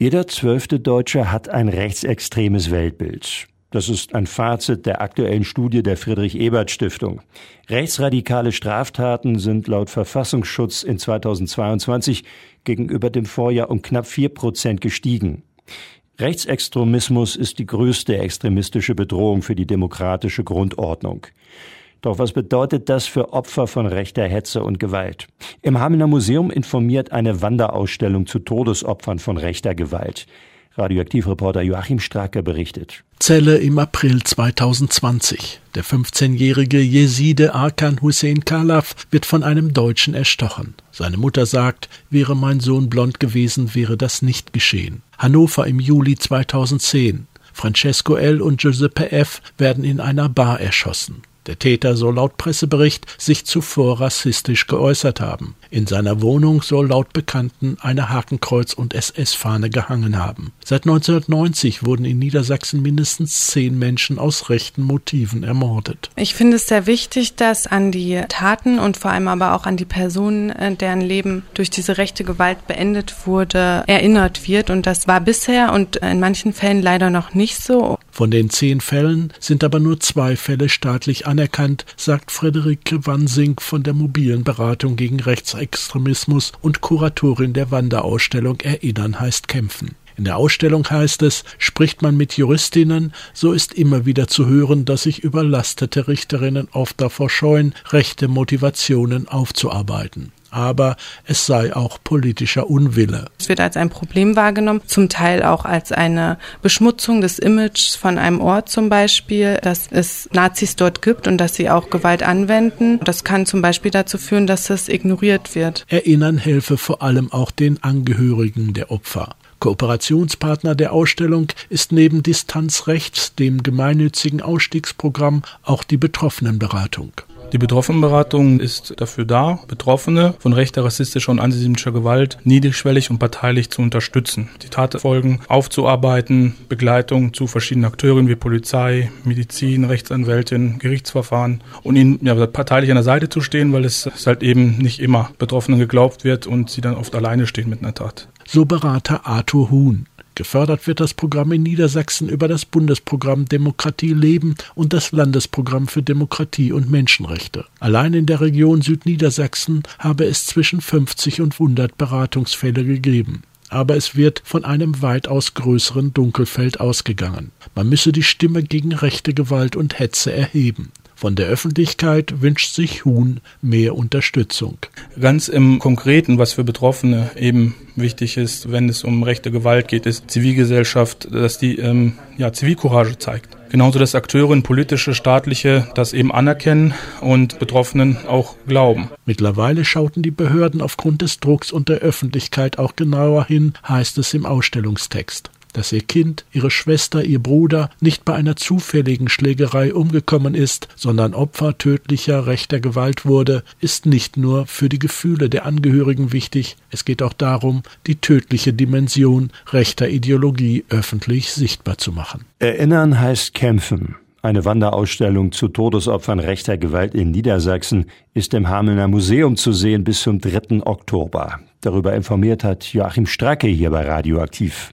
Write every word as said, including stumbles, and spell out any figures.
Jeder zwölfte Deutsche hat ein rechtsextremes Weltbild. Das ist ein Fazit der aktuellen Studie der Friedrich-Ebert-Stiftung. Rechtsradikale Straftaten sind laut Verfassungsschutz in zweitausendzweiundzwanzig gegenüber dem Vorjahr um knapp vier Prozent gestiegen. Rechtsextremismus ist die größte extremistische Bedrohung für die demokratische Grundordnung. Doch was bedeutet das für Opfer von rechter Hetze und Gewalt? Im Hamelner Museum informiert eine Wanderausstellung zu Todesopfern von rechter Gewalt. Radioaktivreporter Joachim Stracke berichtet. Celle im April zweitausendzwanzig. Der fünfzehnjährige Jeside Arkan Hussein Khalaf wird von einem Deutschen erstochen. Seine Mutter sagt, wäre mein Sohn blond gewesen, wäre das nicht geschehen. Hannover im Juli zweitausendzehn. Francesco L. und Giuseppe F. werden in einer Bar erschossen. Der Täter soll laut Pressebericht sich zuvor rassistisch geäußert haben. In seiner Wohnung soll laut Bekannten eine Hakenkreuz- und S S-Fahne gehangen haben. Seit neunzehnhundertneunzig wurden in Niedersachsen mindestens zehn Menschen aus rechten Motiven ermordet. Ich finde es sehr wichtig, dass an die Taten und vor allem aber auch an die Personen, deren Leben durch diese rechte Gewalt beendet wurde, erinnert wird. Und das war bisher und in manchen Fällen leider noch nicht so. Von den zehn Fällen sind aber nur zwei Fälle staatlich anerkannt, sagt Friederike Wansing von der mobilen Beratung gegen Rechtsextremismus und Kuratorin der Wanderausstellung Erinnern heißt kämpfen. In der Ausstellung heißt es, spricht man mit Juristinnen, so ist immer wieder zu hören, dass sich überlastete Richterinnen oft davor scheuen, rechte Motivationen aufzuarbeiten. Aber es sei auch politischer Unwille. Es wird als ein Problem wahrgenommen, zum Teil auch als eine Beschmutzung des Images von einem Ort zum Beispiel, dass es Nazis dort gibt und dass sie auch Gewalt anwenden. Das kann zum Beispiel dazu führen, dass es ignoriert wird. Erinnern helfe vor allem auch den Angehörigen der Opfer. Kooperationspartner der Ausstellung ist neben Distanz Rechts, dem gemeinnützigen Ausstiegsprogramm, auch die Betroffenenberatung. Die Betroffenenberatung ist dafür da, Betroffene von rechter, rassistischer und antisemitischer Gewalt niedrigschwellig und parteilich zu unterstützen, die Tatfolgen aufzuarbeiten, Begleitung zu verschiedenen Akteuren wie Polizei, Medizin, Rechtsanwältin, Gerichtsverfahren und ihnen ja, parteilich an der Seite zu stehen, weil es halt eben nicht immer Betroffenen geglaubt wird und sie dann oft alleine stehen mit einer Tat. So Berater Arthur Huhn. Gefördert wird das Programm in Niedersachsen über das Bundesprogramm Demokratie leben und das Landesprogramm für Demokratie und Menschenrechte. Allein in der Region Südniedersachsen habe es zwischen fünfzig und hundert Beratungsfälle gegeben. Aber es wird von einem weitaus größeren Dunkelfeld ausgegangen. Man müsse die Stimme gegen rechte Gewalt und Hetze erheben. Von der Öffentlichkeit wünscht sich Huhn mehr Unterstützung. Ganz im Konkreten, was für Betroffene eben wichtig ist, wenn es um rechte Gewalt geht, ist Zivilgesellschaft, dass die ähm, ja, Zivilcourage zeigt. Genauso, dass Akteure, politische, staatliche, das eben anerkennen und Betroffenen auch glauben. Mittlerweile schauten die Behörden aufgrund des Drucks und der Öffentlichkeit auch genauer hin, heißt es im Ausstellungstext. Dass ihr Kind, ihre Schwester, ihr Bruder nicht bei einer zufälligen Schlägerei umgekommen ist, sondern Opfer tödlicher rechter Gewalt wurde, ist nicht nur für die Gefühle der Angehörigen wichtig, es geht auch darum, die tödliche Dimension rechter Ideologie öffentlich sichtbar zu machen. Erinnern heißt kämpfen. Eine Wanderausstellung zu Todesopfern rechter Gewalt in Niedersachsen ist im Hamelner Museum zu sehen bis zum dritten Oktober. Darüber informiert hat Joachim Stracke hier bei Radioaktiv.